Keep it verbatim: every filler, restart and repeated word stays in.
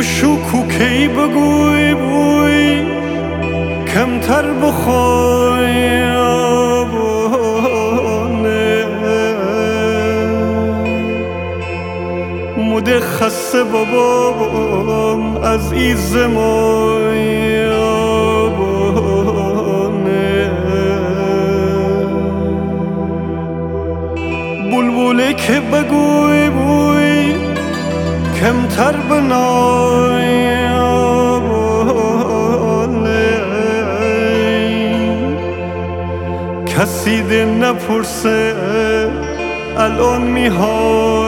شکو کی بگوی بوی کمتر بخوای آبانه مده خسته بابام از ایز مای آبانه بلبله که بگوی بوی کمتر بنای آبانه کسی ده نپرسه الان میهای